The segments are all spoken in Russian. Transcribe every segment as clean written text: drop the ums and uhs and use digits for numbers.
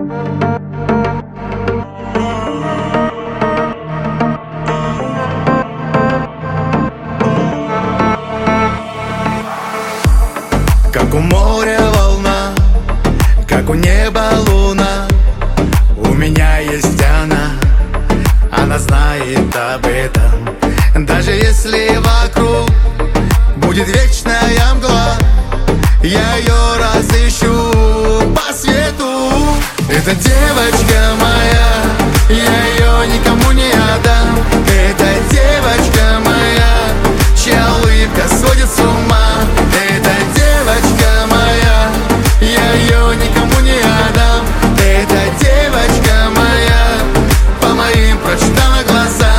Как у моря волна, как у неба луна, у меня есть она знает об этом. Даже если вокруг будет вечная мгла, я ее разыщу по свету. Это девочка моя, я ее никому не отдам. Это девочка моя, чья улыбка сводит с ума. Это девочка моя, я ее никому не отдам. Это девочка моя, по моим прочитанным глазам.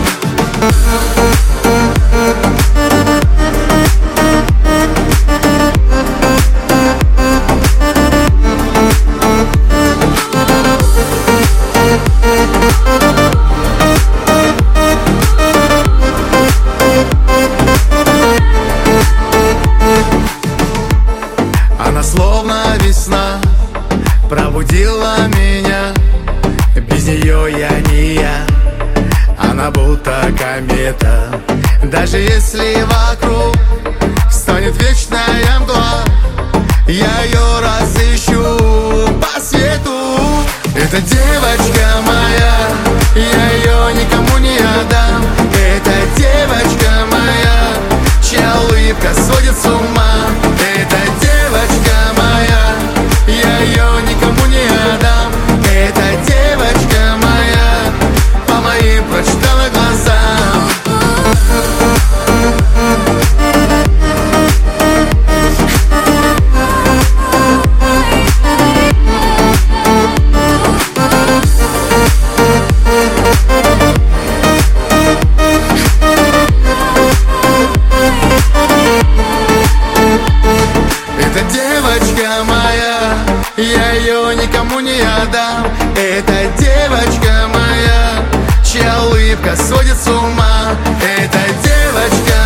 Она словно весна пробудила меня. Без нее я не я. Она будто комета. Даже если вокруг станет вечная мгла, я ее разыщу по свету. Это девочка моя, я ее никому не отдам. Это девочка моя, чья улыбка сводит с ума. Это девочка моя, я ее никому не отдам. Это девочка моя, по моим прочитанным глазам. Это девочка моя, я ее никому не отдам. Это девочка моя, чья улыбка сводит с ума. Это девочка